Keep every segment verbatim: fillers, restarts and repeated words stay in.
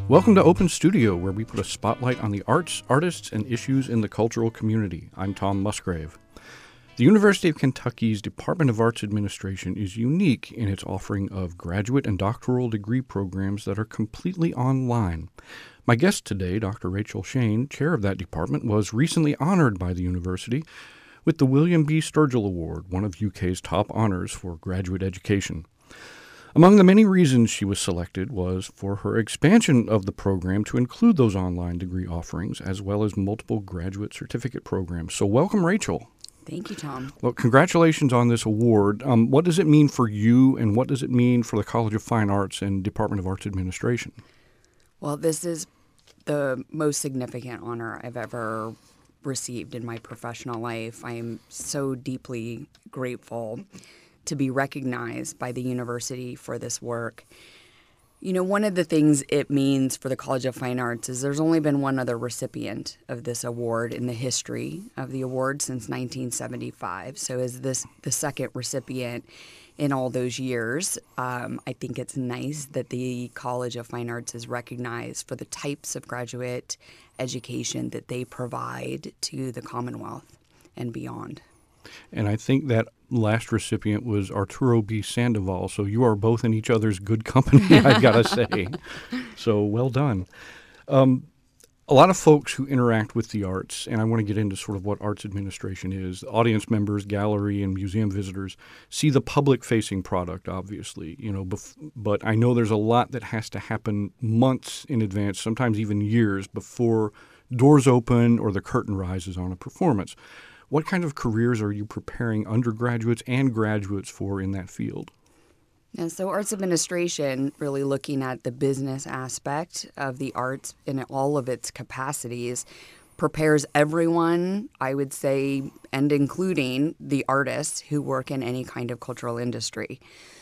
Welcome to Open Studio, where we put a spotlight on the arts, artists, and issues in the cultural community. I'm Tom Musgrave. The University of Kentucky's Department of Arts Administration is unique in its offering of graduate and doctoral degree programs that are completely online. My guest today, Doctor Rachel Shane, chair of that department, was recently honored by the university with the William B. Sturgill Award, one of U K's top honors for graduate education. Among the many reasons she was selected was for her expansion of the program to include those online degree offerings, as well as multiple graduate certificate programs. So welcome, Rachel. Thank you, Tom. Well, congratulations on this award. Um, what does it mean for you, and what does it mean for the College of Fine Arts and Department of Arts Administration? Well, this is the most significant honor I've ever received in my professional life. I am so deeply grateful to be recognized by the university for this work. You know, one of the things it means for the College of Fine Arts is there's only been one other recipient of this award in the history of the award since nineteen seventy-five. So as this the second recipient in all those years, um, I think it's nice that the College of Fine Arts is recognized for the types of graduate education that they provide to the Commonwealth and beyond. And I think that last recipient was Arturo B. Sandoval, so you are both in each other's good company, I've got to say. So well done. Um, a lot of folks who interact with the arts, and I want to get into sort of what arts administration is, audience members, gallery, and museum visitors, see the public-facing product, obviously, you know, bef- but I know there's a lot that has to happen months in advance, sometimes even years, before doors open or the curtain rises on a performance. What kind of careers are you preparing undergraduates and graduates for in that field? And so arts administration, really looking at the business aspect of the arts in all of its capacities, prepares everyone, I would say, and including the artists who work in any kind of cultural industry.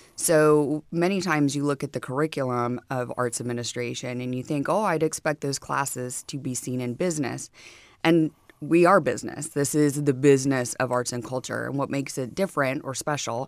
So many times you look at the curriculum of arts administration and you think, oh, I'd expect those classes to be seen in business. And we are business. This is the business of arts and culture. And what makes it different or special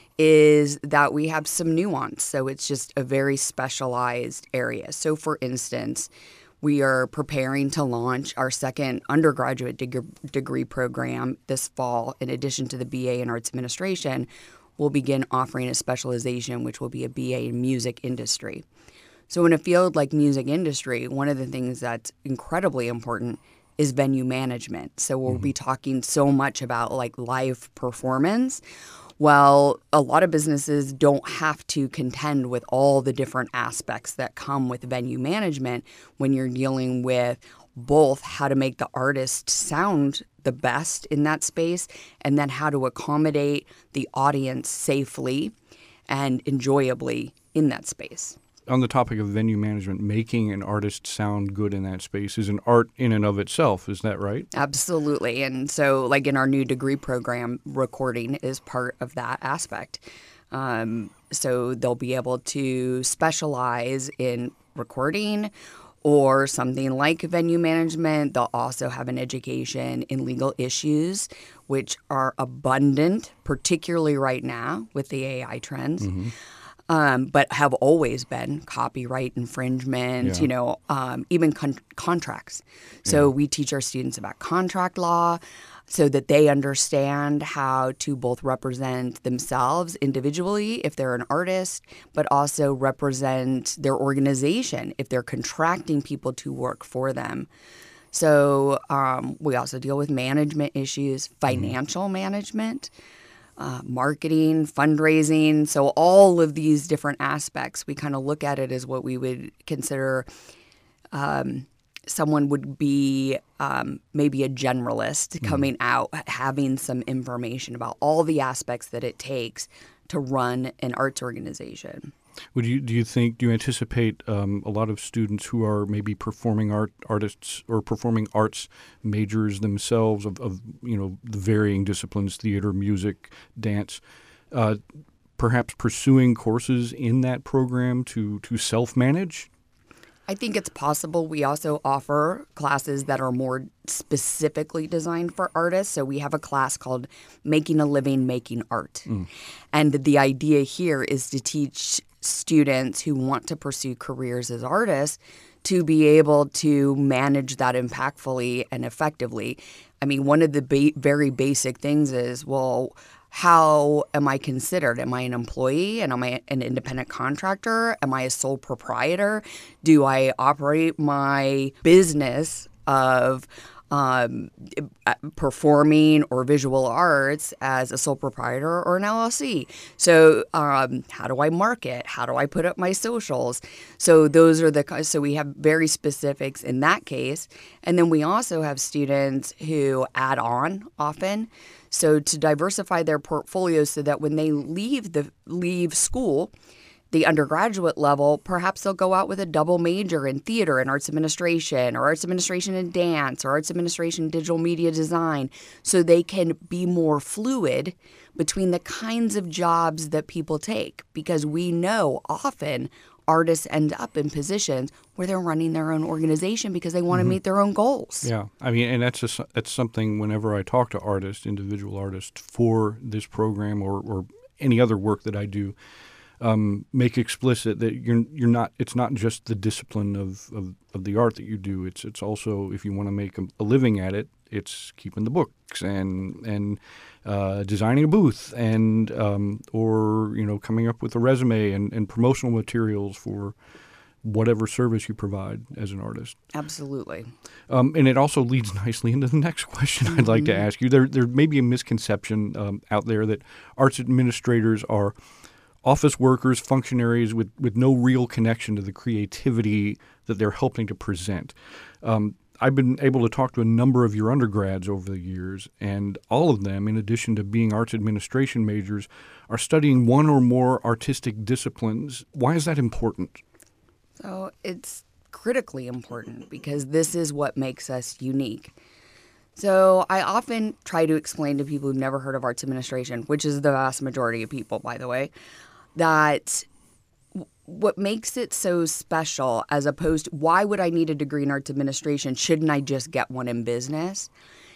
is that we have some nuance. So it's just a very specialized area. So for instance, we are preparing to launch our second undergraduate deg- degree program this fall. In addition to the B A in Arts Administration, we'll begin offering a specialization, which will be a B A in music industry. So in a field like music industry, one of the things that's incredibly important is venue management. So we'll mm-hmm. be talking so much about like live performance. Well, a lot of businesses don't have to contend with all the different aspects that come with venue management when you're dealing with both how to make the artist sound the best in that space and then how to accommodate the audience safely and enjoyably in that space. On the topic of venue management, making an artist sound good in that space is an art in and of itself. Is that right? Absolutely. And so like in our new degree program, recording is part of that aspect. Um, so they'll be able to specialize in recording or something like venue management. They'll also have an education in legal issues, which are abundant, particularly right now with the A I trends. Mm-hmm. Um, but have always been copyright infringement, yeah. you know, um, even con- contracts. So yeah. we teach our students about contract law so that they understand how to both represent themselves individually if they're an artist, but also represent their organization if they're contracting people to work for them. So um, we also deal with management issues, financial mm-hmm. management. Uh, marketing, fundraising, so all of these different aspects, we kind of look at it as what we would consider um, someone would be um, maybe a generalist mm-hmm. coming out, having some information about all the aspects that it takes to run an arts organization. Would you do you think do you anticipate um, a lot of students who are maybe performing art artists or performing arts majors themselves of, of you know the varying disciplines, theater, music, dance, uh, perhaps pursuing courses in that program to to self-manage? I think it's possible. We also offer classes that are more specifically designed for artists. So we have a class called Making a Living Making Art. Mm. And the idea here is to teach students who want to pursue careers as artists to be able to manage that impactfully and effectively. I mean, one of the ba- very basic things is, well, how am I considered? Am I an employee? And am I an independent contractor? Am I a sole proprietor? Do I operate my business of um, performing or visual arts as a sole proprietor or an L L C? So um, how do I market? How do I put up my socials? So those are the so we have very specifics in that case. And then we also have students who add on often. So to diversify their portfolio so that when they leave the leave school, the undergraduate level, perhaps they'll go out with a double major in theater and arts administration, or arts administration and dance, or arts administration and digital media design, so they can be more fluid between the kinds of jobs that people take. Because we know often artists end up in positions where they're running their own organization because they want to mm-hmm. meet their own goals. Yeah, I mean, and that's just, that's something whenever I talk to artists, individual artists for this program or, or any other work that I do, Um, make explicit that you're you're not. It's not just the discipline of, of, of the art that you do. It's it's also, if you want to make a, a living at it, it's keeping the books and and uh, designing a booth and um, or you know coming up with a resume and, and promotional materials for whatever service you provide as an artist. Absolutely. Um, and it also leads nicely into the next question I'd like to ask you. There there may be a misconception um, out there that arts administrators are office workers, functionaries with, with no real connection to the creativity that they're helping to present. Um, I've been able to talk to a number of your undergrads over the years, and all of them, in addition to being arts administration majors, are studying one or more artistic disciplines. Why is that important? So it's critically important because this is what makes us unique. So I often try to explain to people who've never heard of arts administration, which is the vast majority of people, by the way, that what makes it so special, as opposed to why would I need a degree in arts administration? Shouldn't I just get one in business?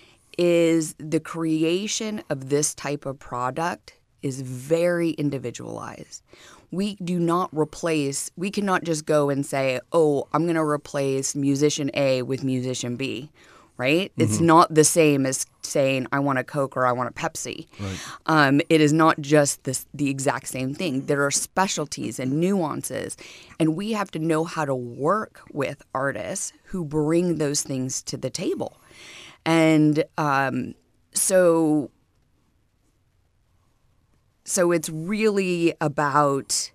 Is the creation of this type of product is very individualized. We do not replace, we cannot just go and say, oh, I'm going to replace musician A with musician B. Right? Mm-hmm. It's not the same as saying I want a Coke or I want a Pepsi. Right. Um, it is not just this, the exact same thing. There are specialties and nuances, and we have to know how to work with artists who bring those things to the table. And um, so, so it's really about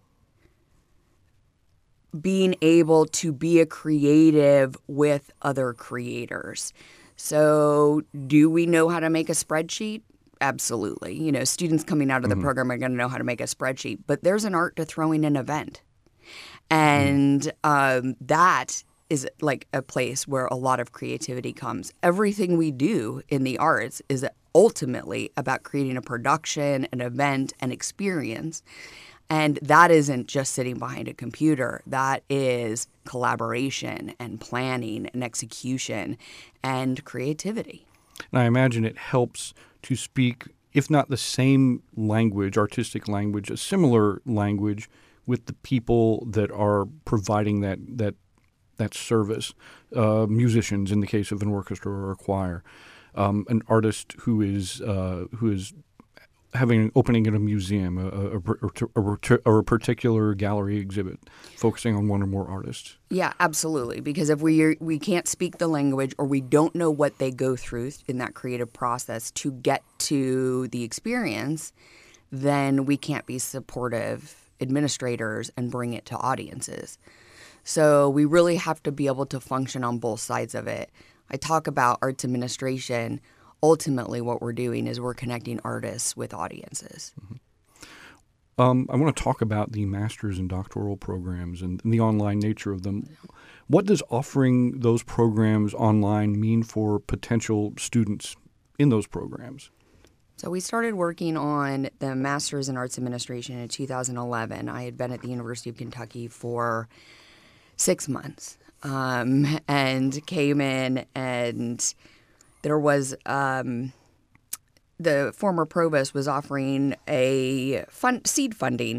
being able to be a creative with other creators. So do we know how to make a spreadsheet? Absolutely. You know, students coming out of the mm-hmm. program are going to know how to make a spreadsheet, but there's an art to throwing an event. And mm-hmm. um, that is like a place where a lot of creativity comes. Everything we do in the arts is ultimately about creating a production, an event, an experience. And that isn't just sitting behind a computer. That is collaboration and planning and execution and creativity. And I imagine it helps to speak, if not the same language, artistic language, a similar language with the people that are providing that that that service. Uh, musicians, in the case of an orchestra or a choir, um, an artist who is uh, who is having an opening in a museum, a, a, a, or a particular gallery exhibit, focusing on one or more artists. Yeah, absolutely. Because if we we can't speak the language or we don't know what they go through in that creative process to get to the experience, then we can't be supportive administrators and bring it to audiences. So we really have to be able to function on both sides of it. I talk about arts administration. Ultimately, what we're doing is we're connecting artists with audiences. Mm-hmm. Um, I want to talk about the master's and doctoral programs and, and the online nature of them. What does offering those programs online mean for potential students in those programs? So we started working on the master's in arts administration in two thousand eleven. I had been at the University of Kentucky for six months um, and came in and there was um, the former provost was offering a fund, seed funding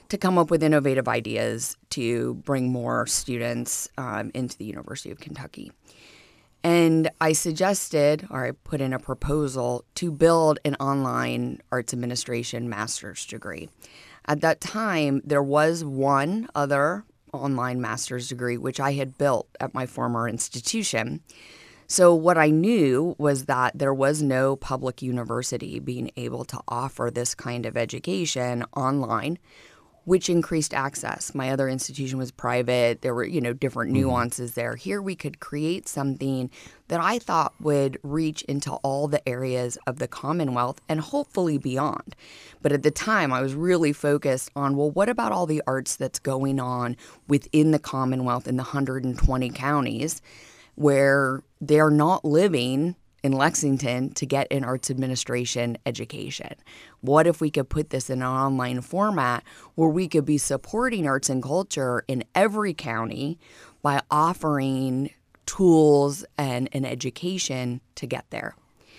to come up with innovative ideas to bring more students um, into the University of Kentucky. And I suggested, or I put in a proposal, to build an online arts administration master's degree. At that time, there was one other online master's degree, which I had built at my former institution. So what I knew was that there was no public university being able to offer this kind of education online, which increased access. My other institution was private. There were, you know, different nuances mm-hmm. there. Here we could create something that I thought would reach into all the areas of the Commonwealth and hopefully beyond. But at the time, I was really focused on, well, what about all the arts that's going on within the Commonwealth in the one hundred twenty counties where they're not living in Lexington to get an arts administration education? What if we could put this in an online format where we could be supporting arts and culture in every county by offering tools and an education to get there?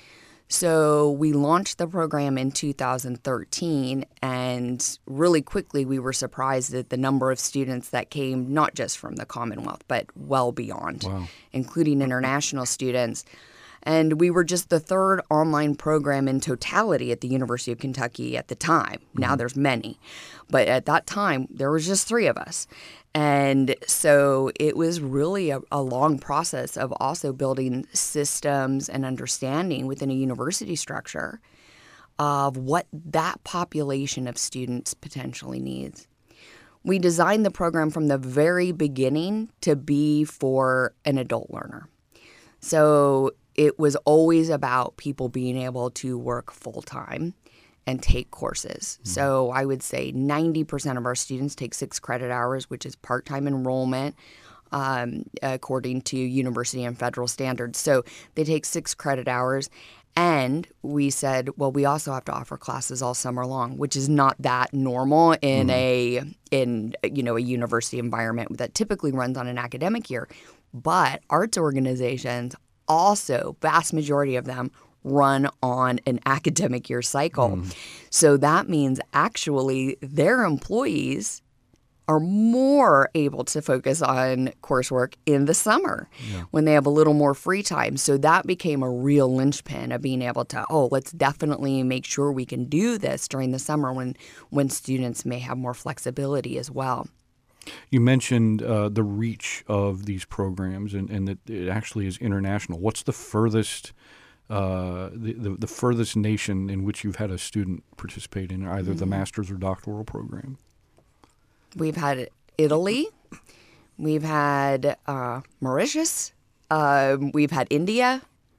So we launched the program in two thousand thirteen, and really quickly we were surprised at the number of students that came, not just from the Commonwealth, but well beyond, wow. including international students. And we were just the third online program in totality at the University of Kentucky at the time. Mm-hmm. Now there's many. But at that time, there was just three of us. And so it was really a, a long process of also building systems and understanding within a university structure of what that population of students potentially needs. We designed the program from the very beginning to be for an adult learner. So it was always about people being able to work full-time and take courses. Mm-hmm. So I would say ninety percent of our students take six credit hours, which is part-time enrollment, um, according to university and federal standards. So they take six credit hours. And we said, well, we also have to offer classes all summer long, which is not that normal in mm-hmm. a in you know a university environment that typically runs on an academic year. But arts organizations also, vast majority of them, run on an academic year cycle. Mm. So that means actually their employees are more able to focus on coursework in the summer yeah. when they have a little more free time. So that became a real linchpin of being able to, oh, let's definitely make sure we can do this during the summer when, when students may have more flexibility as well. You mentioned uh, the reach of these programs and, and that it actually is international. What's the furthest uh, the, the, the furthest nation in which you've had a student participate in either mm-hmm. the master's or doctoral program? We've had Italy. We've had uh, Mauritius. Uh, we've had India.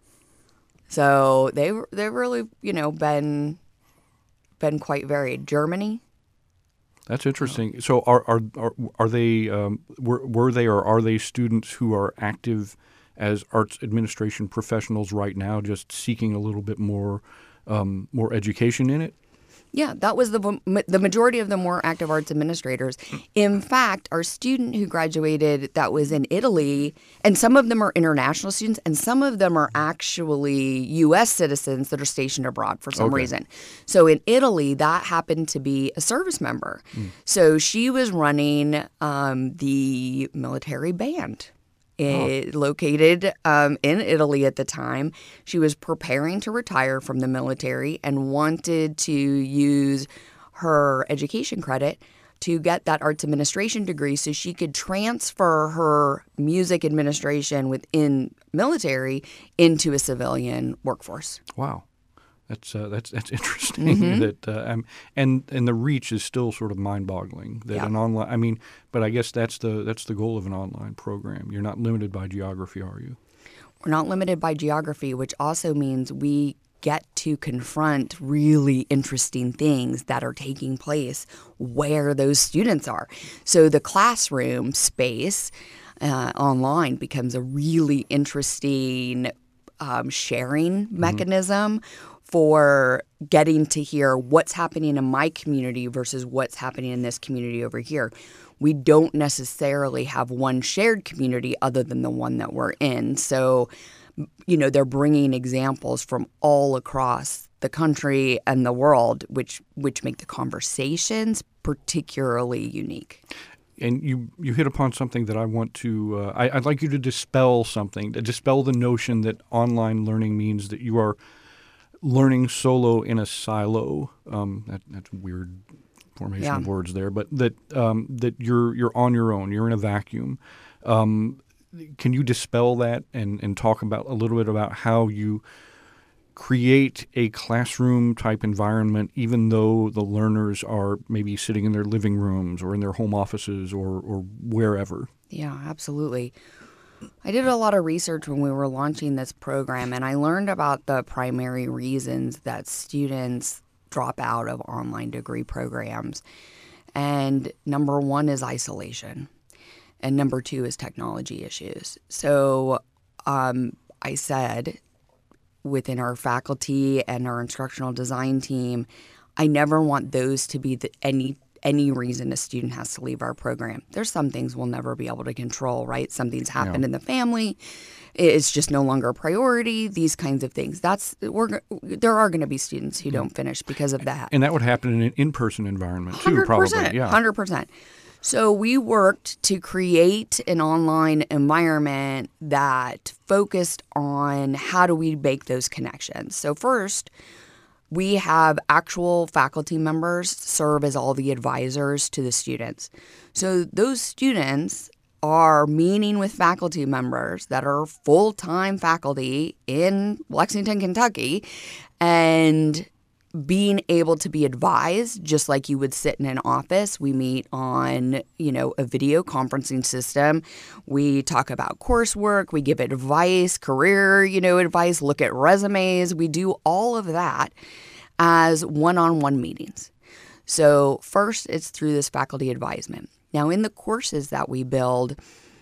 So they they've really you know been been quite varied. Germany. That's interesting. So are are are, are they um, were were they or are they students who are active as arts administration professionals right now, just seeking a little bit more um, more education in it? Yeah, that was the the majority of them were active arts administrators. In fact, our student who graduated that was in Italy, and some of them are international students, and some of them are actually U S citizens that are stationed abroad for some okay. reason. So in Italy, that happened to be a service member. Mm. So she was running um, the military band. It, oh. Located um, in Italy at the time. She was preparing to retire from the military and wanted to use her education credit to get that arts administration degree so she could transfer her music administration within military into a civilian workforce. Wow. That's uh, that's that's interesting. Mm-hmm. That uh, um, and and the reach is still sort of mind-boggling. That yeah. an online, I mean, but I guess that's the that's the goal of an online program. You're not limited by geography, are you? We're not limited by geography, which also means we get to confront really interesting things that are taking place where those students are. So the classroom space uh, online becomes a really interesting um, sharing mechanism. Mm-hmm. For getting to hear what's happening in my community versus what's happening in this community over here. We don't necessarily have one shared community other than the one that we're in. So you know, they're bringing examples from all across the country and the world, which which make the conversations particularly unique. And you, you hit upon something that I want to, uh, I, I'd like you to dispel something, to dispel the notion that online learning means that you are learning solo in a silo. Um, that, that's a weird formation Yeah. of words there, but that um, that you're you're on your own, you're in a vacuum. Um, can you dispel that and, and talk about a little bit about how you create a classroom type environment, even though the learners are maybe sitting in their living rooms or in their home offices or, or wherever? Yeah, absolutely. I did a lot of research when we were launching this program, and I learned about the primary reasons that students drop out of online degree programs. And number one is isolation, and number two is technology issues. So um, I said, within our faculty and our instructional design team, I never want those to be the, any any reason a student has to leave our program. There's some things we'll never be able to control, right? Something's happened Yeah. in the family. It's just no longer a priority, these kinds of things. That's we're there are going to be students who don't finish because of that. And that would happen in an in-person environment too, one hundred percent, probably. Yeah. one hundred percent. So we worked to create an online environment that focused on how do we make those connections. So first, we have actual faculty members serve as all the advisors to the students. So those students are meeting with faculty members that are full-time faculty in Lexington, Kentucky, and being able to be advised just like you would sit in an office. We meet on, you know, a video conferencing system. We talk about coursework. We give advice, career, you know, advice, look at resumes. We do all of that as one-on-one meetings. So first, it's through this faculty advisement. Now, in the courses that we build,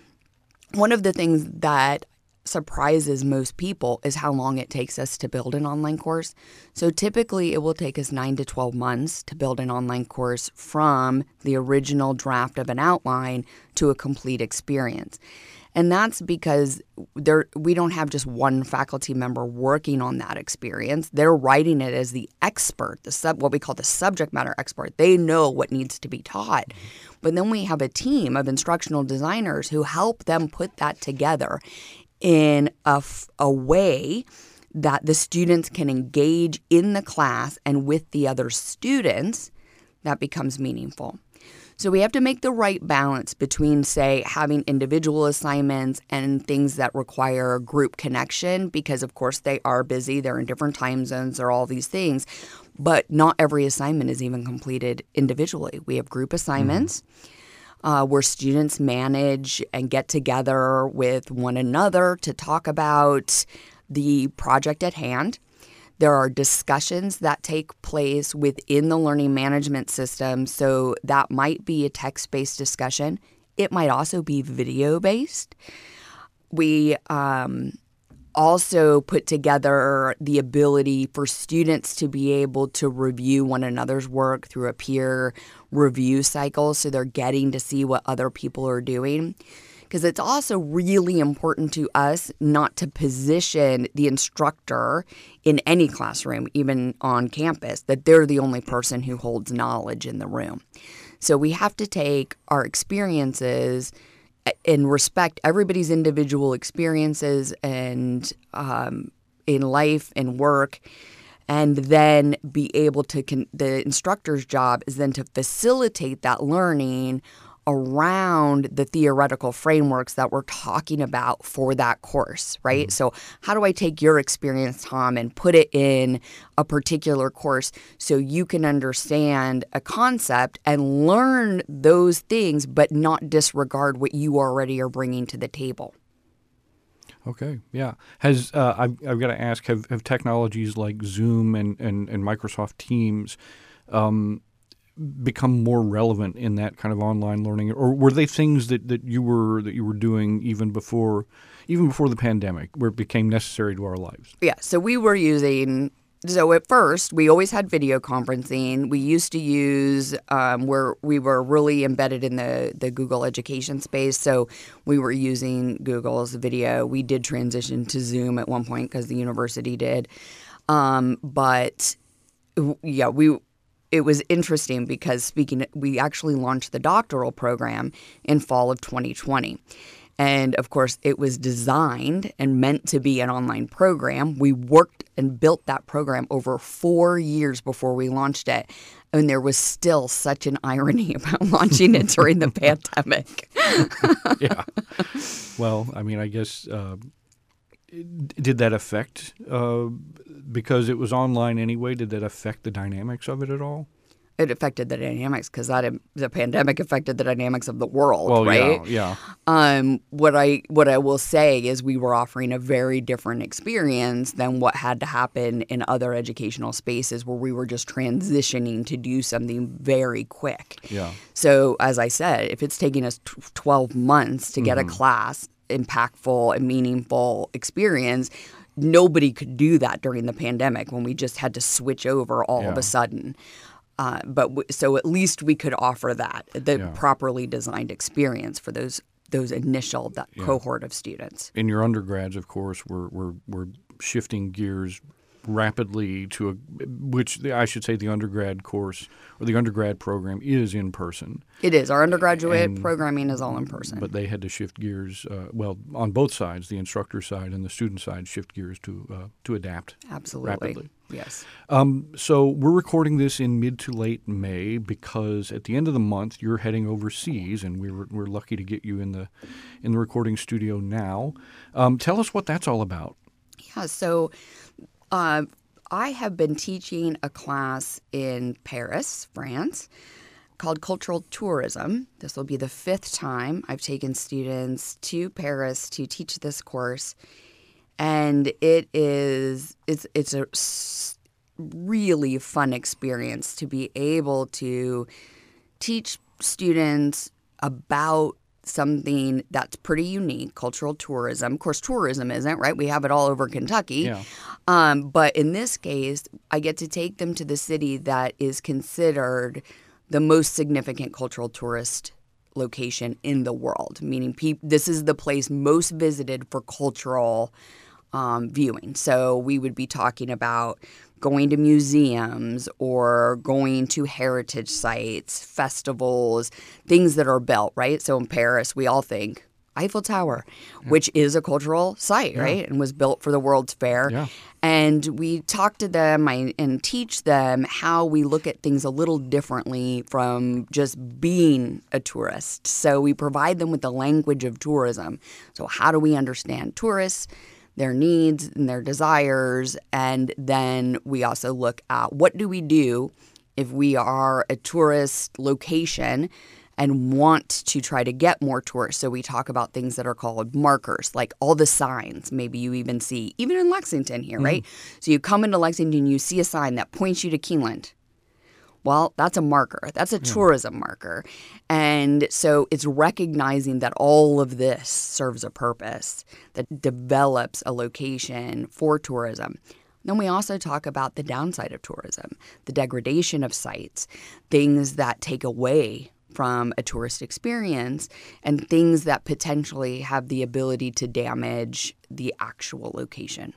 one of the things that surprises most people is how long it takes us to build an online course. So typically it will take us nine to twelve months to build an online course from the original draft of an outline to a complete experience. And that's because there we don't have just one faculty member working on that experience. They're writing it as the expert, the sub what we call the subject matter expert. They know what needs to be taught. But then we have a team of instructional designers who help them put that together in a, f- a way that the students can engage in the class and with the other students that becomes meaningful. So we have to make the right balance between, say, having individual assignments and things that require group connection because, of course, they are busy. They're in different time zones or all these things. But not every assignment is even completed individually. We have group assignments. Mm-hmm. Uh, where students manage and get together with one another to talk about the project at hand. There are discussions that take place within the learning management system. So that might be a text-based discussion. It might also be video-based. We um, also put together the ability for students to be able to review one another's work through a peer review cycle, so they're getting to see what other people are doing. Because it's also really important to us not to position the instructor in any classroom, even on campus, that they're the only person who holds knowledge in the room. So we have to take our experiences and respect everybody's individual experiences and um, in life and work, and then be able to, con- the instructor's job is then to facilitate that learning around the theoretical frameworks that we're talking about for that course, right? Mm-hmm. So how do I take your experience, Tom, and put it in a particular course so you can understand a concept and learn those things, but not disregard what you already are bringing to the table? Okay, yeah. Has uh, I've, I've got to ask, have, have technologies like Zoom and, and, and Microsoft Teams um, become more relevant in that kind of online learning, or were they things that, that you were that you were doing even before even before the pandemic, where it became necessary to our lives? Yeah, so we were using So at first, we always had video conferencing. We used to use um, where we were really embedded in the, the Google education space. So we were using Google's video. We did transition to Zoom at one point because the university did. Um, but yeah, we it was interesting because speaking, we actually launched the doctoral program in fall of twenty twenty. And of course, it was designed and meant to be an online program. We worked and built that program over four years before we launched it. And there was still such an irony about launching it during the pandemic. Yeah. Well, I mean, I guess, uh, did that affect, uh, because it was online anyway, did that affect the dynamics of it at all? It affected the dynamics because that the pandemic affected the dynamics of the world, well, right? Yeah, yeah. Um, what I what I will say is we were offering a very different experience than what had to happen in other educational spaces where we were just transitioning to do something very quick. Yeah. So as I said, if it's taking us twelve months to get mm-hmm. a class impactful and meaningful experience, nobody could do that during the pandemic when we just had to switch over all yeah. of a sudden. Uh, but w- so at least we could offer that, the yeah. properly designed experience for those those initial that yeah. cohort of students. And your undergrads, of course, were were, were shifting gears rapidly to a, which I should say the undergrad course or the undergrad program is in person. It is. Our undergraduate and, programming is all in person. But they had to shift gears, uh, well, on both sides, the instructor side and the student side, shift gears to uh, to adapt Absolutely. rapidly. Yes. Um, so we're recording this in mid to late May because at the end of the month you're heading overseas, and we're we're lucky to get you in the in the recording studio now. Um, tell us what that's all about. Yeah. So. Uh, I have been teaching a class in Paris, France, called Cultural Tourism. This will be the fifth time I've taken students to Paris to teach this course, and it is it's it's a really fun experience to be able to teach students about something that's pretty unique, cultural tourism. Of course, tourism isn't, right? We have it all over Kentucky. Yeah. Um, but in this case, I get to take them to the city that is considered the most significant cultural tourist location in the world, meaning pe- this is the place most visited for cultural um, viewing. So we would be talking about going to museums or going to heritage sites, festivals, things that are built, right? So in Paris, we all think Eiffel Tower, yeah. which is a cultural site, yeah. right? And was built for the World's Fair. Yeah. And we talk to them and teach them how we look at things a little differently from just being a tourist. So we provide them with the language of tourism. So how do we understand tourists, their needs and their desires, and then we also look at what do we do if we are a tourist location and want to try to get more tourists. So we talk about things that are called markers, like all the signs maybe you even see, even in Lexington here, mm-hmm. right? So you come into Lexington, you see a sign that points you to Keeneland. Well, that's a marker. That's a yeah. tourism marker. And so it's recognizing that all of this serves a purpose, that develops a location for tourism. Then we also talk about the downside of tourism, the degradation of sites, things that take away from a tourist experience, and things that potentially have the ability to damage the actual location.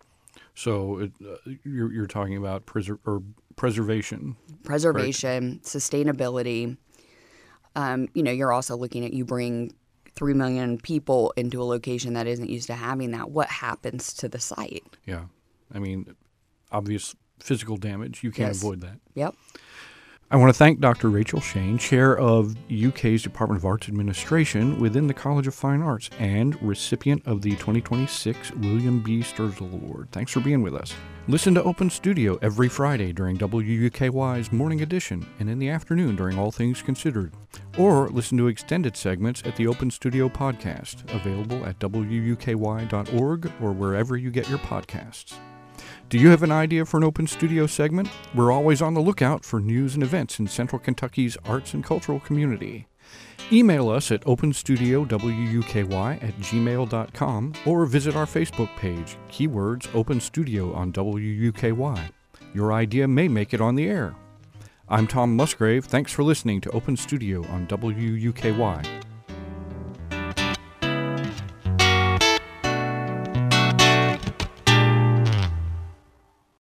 So it, uh, you're, you're talking about preser- or preservation. Preservation, right? Sustainability. Um, you know, you're also looking at you bring three million people into a location that isn't used to having that. What happens to the site? Yeah. I mean, obvious physical damage. You can't yes. avoid that. Yep. I want to thank Doctor Rachel Shane, Chair of U K's Department of Arts Administration within the College of Fine Arts and recipient of the twenty twenty-six William B. Sturgill Award. Thanks for being with us. Listen to Open Studio every Friday during W U K Y's Morning Edition and in the afternoon during All Things Considered. Or listen to extended segments at the Open Studio podcast, available at W U K Y dot org or wherever you get your podcasts. Do you have an idea for an Open Studio segment? We're always on the lookout for news and events in Central Kentucky's arts and cultural community. Email us at openstudiowuky at gmail dot com or visit our Facebook page, keywords Open Studio on W U K Y. Your idea may make it on the air. I'm Tom Musgrave. Thanks for listening to Open Studio on W U K Y.